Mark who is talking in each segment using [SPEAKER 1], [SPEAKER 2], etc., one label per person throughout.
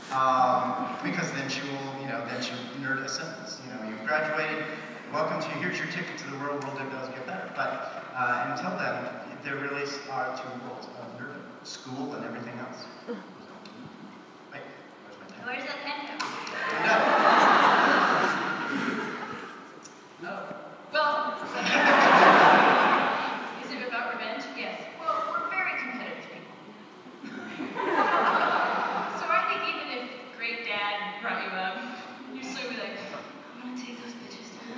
[SPEAKER 1] Because then she will, then she'll nerd a sentence. You've graduated, welcome to, here's your ticket to the world, it does get better. But until then, there really are two worlds of nerding, school and everything else. Wait, where's my pen?
[SPEAKER 2] Where's that pen go? Oh. Well, is it about revenge? Yes. Well, we're very competitive people. So I think even if great dad brought you up, you'd still be like, I'm gonna take those bitches down.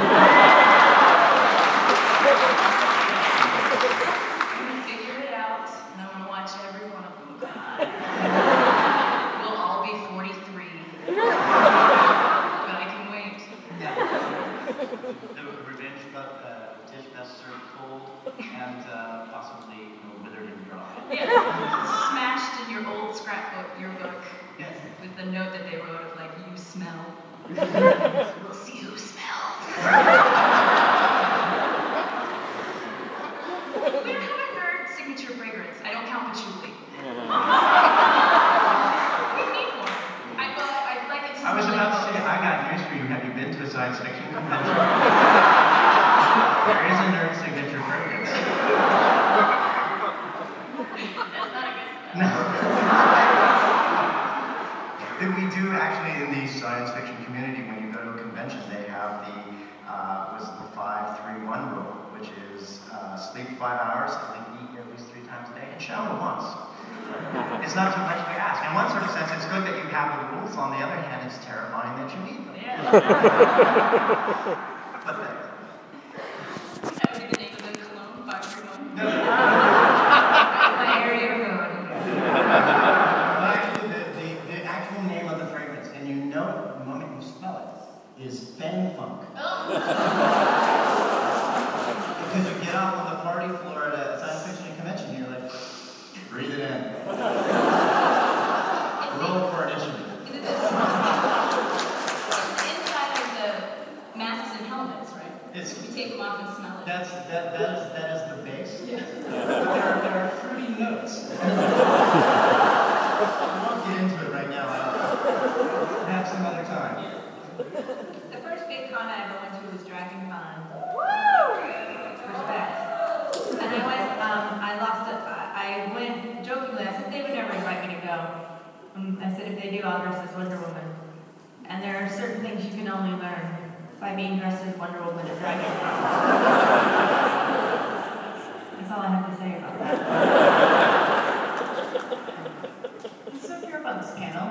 [SPEAKER 2] I'm gonna figure it out, and I'm gonna watch every one of them die. We'll all be 43. But I can wait.
[SPEAKER 1] The revenge about the dish best served cold and possibly withered and dry.
[SPEAKER 2] Yeah, smashed in your old scrapbook, your book,
[SPEAKER 1] Yes.
[SPEAKER 2] with the note that they wrote of like, you smell. We'll see who smells. We don't have a nerd signature fragrance. I don't count patchouli. We need one. I'd like it to
[SPEAKER 1] I was
[SPEAKER 2] smell
[SPEAKER 1] about to
[SPEAKER 2] like
[SPEAKER 1] say, I got news for you. Have you been to a science fiction convention? There is a nerd signature fragrance.
[SPEAKER 2] That's not a good smell.
[SPEAKER 1] No. We do actually in the science fiction community, when you go to a convention, they have the 5-3-1 rule, which is sleep 5 hours, eat at least 3 times a day, and shower once. It's not too much to ask. In one sort of sense, it's good that you have the rules. On the other hand, it's terrifying that you need them.
[SPEAKER 2] Yeah.
[SPEAKER 1] But then,
[SPEAKER 2] That would be the name of the cologne, 531.
[SPEAKER 1] no.
[SPEAKER 2] My area code.
[SPEAKER 1] Actually, the actual name of the fragrance, and you know it the moment you smell it, is Feng Funk.
[SPEAKER 2] Oh.
[SPEAKER 1] Because you get off on the party floor at a science fiction convention, and you're like, breathe it in. Roll for initiative.
[SPEAKER 2] Is it this? Inside of the masks and helmets, right?
[SPEAKER 1] It's-
[SPEAKER 2] We take them off and smell it.
[SPEAKER 1] That is the base.
[SPEAKER 2] Yeah.
[SPEAKER 1] But there are fruity notes. I won't get into it right now. Perhaps some other time.
[SPEAKER 3] The first big con I ever went to was Dragon Con. Respect. And I went jokingly, I said they would never invite me to go. I said if they do, I'll dress as Wonder Woman. And there are certain things you can only learn by being dressed as Wonder Woman at Dragon Con. That's all I have to say about that.